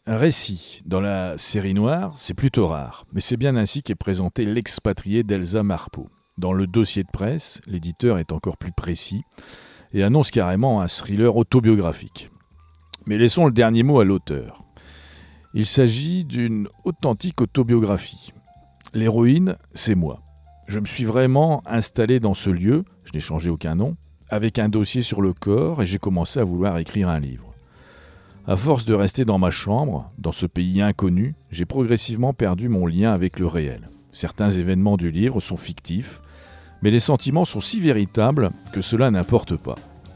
récit dans la série noire, c'est plutôt rare, mais c'est bien ainsi qu'est présenté L'expatrié d'Elsa Marpeau. Dans le dossier de presse, l'éditeur est encore plus précis et annonce carrément un thriller autobiographique. Mais laissons le dernier mot à l'auteur. Il s'agit d'une authentique autobiographie. L'héroïne, c'est moi. Je me suis vraiment installé dans ce lieu, je n'ai changé aucun nom, avec un dossier sur le corps et j'ai commencé à vouloir écrire un livre. À force de rester dans ma chambre, dans ce pays inconnu, j'ai progressivement perdu mon lien avec le réel. Certains événements du livre sont fictifs, mais les sentiments sont si véritables que cela n'importe pas.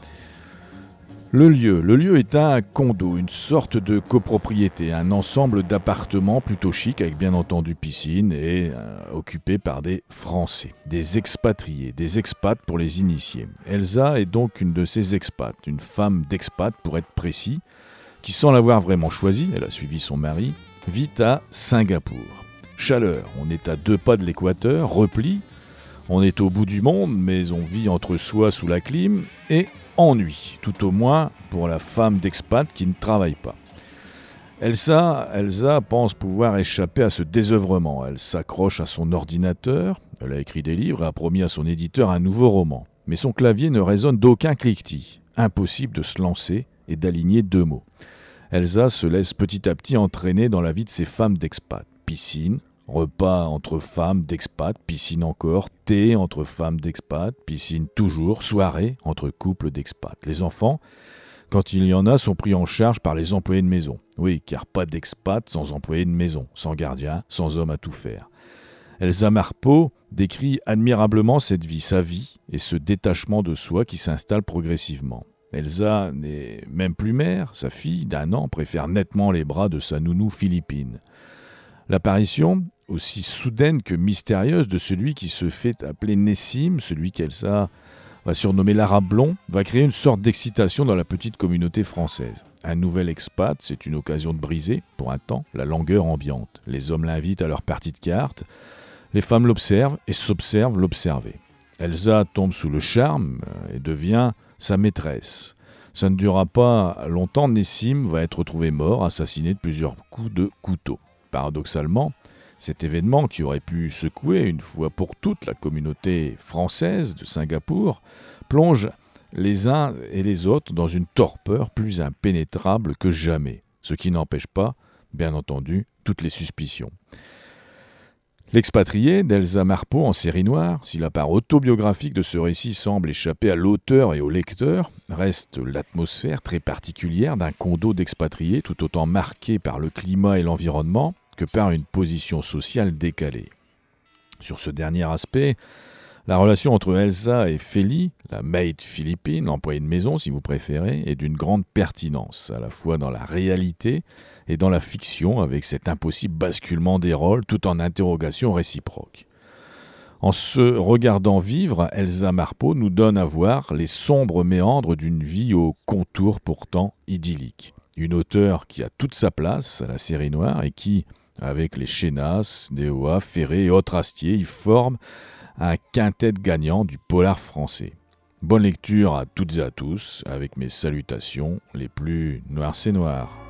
Le lieu est un condo, une sorte de copropriété, un ensemble d'appartements plutôt chic avec bien entendu piscine et occupé par des Français, des expatriés, des expats pour les initiés. Elsa est donc une de ces expats, une femme d'expat pour être précis, qui sans l'avoir vraiment choisi, elle a suivi son mari, vit à Singapour. Chaleur, on est à 2 pas de l'équateur, repli, on est au bout du monde, mais on vit entre soi sous la clim, et ennui, tout au moins pour la femme d'expat qui ne travaille pas. Elsa pense pouvoir échapper à ce désœuvrement. Elle s'accroche à son ordinateur, elle a écrit des livres et a promis à son éditeur un nouveau roman. Mais son clavier ne résonne d'aucun cliquetis. Impossible de se lancer et d'aligner 2 mots. Elsa se laisse petit à petit entraîner dans la vie de ces femmes d'expat. Piscine, repas entre femmes d'expat, piscine encore, thé entre femmes d'expat, piscine toujours, soirée entre couples d'expat. Les enfants, quand il y en a, sont pris en charge par les employés de maison. Oui, car pas d'expat sans employés de maison, sans gardien, sans homme à tout faire. Elsa Marpeau décrit admirablement cette vie, sa vie et ce détachement de soi qui s'installe progressivement. Elsa n'est même plus mère, sa fille d'1 an préfère nettement les bras de sa nounou philippine. L'apparition, aussi soudaine que mystérieuse, de celui qui se fait appeler Nessim, celui qu'Elsa va surnommer l'arabe blond, va créer une sorte d'excitation dans la petite communauté française. Un nouvel expat, c'est une occasion de briser, pour un temps, la langueur ambiante. Les hommes l'invitent à leur partie de cartes, les femmes l'observent et s'observent l'observer. Elsa tombe sous le charme et devient sa maîtresse. Ça ne durera pas longtemps, Nessim va être retrouvé mort, assassiné de plusieurs coups de couteau. Paradoxalement, cet événement qui aurait pu secouer une fois pour toutes la communauté française de Singapour plonge les uns et les autres dans une torpeur plus impénétrable que jamais, ce qui n'empêche pas, bien entendu, toutes les suspicions. L'expatrié d'Elsa Marpeau en série noire, si la part autobiographique de ce récit semble échapper à l'auteur et au lecteur, reste l'atmosphère très particulière d'un condo d'expatriés tout autant marqué par le climat et l'environnement que par une position sociale décalée. Sur ce dernier aspect, la relation entre Elsa et Feli, la maid philippine, l'employée de maison si vous préférez, est d'une grande pertinence, à la fois dans la réalité et dans la fiction, avec cet impossible basculement des rôles tout en interrogation réciproque. En se regardant vivre, Elsa Marpeau nous donne à voir les sombres méandres d'une vie aux contours pourtant idylliques. Une auteure qui a toute sa place à la série noire et qui, avec les Chénas, Deoa, Ferré et autres Astier, y forme un quintet gagnant du polar français. Bonne lecture à toutes et à tous, avec mes salutations les plus noires c'est noir.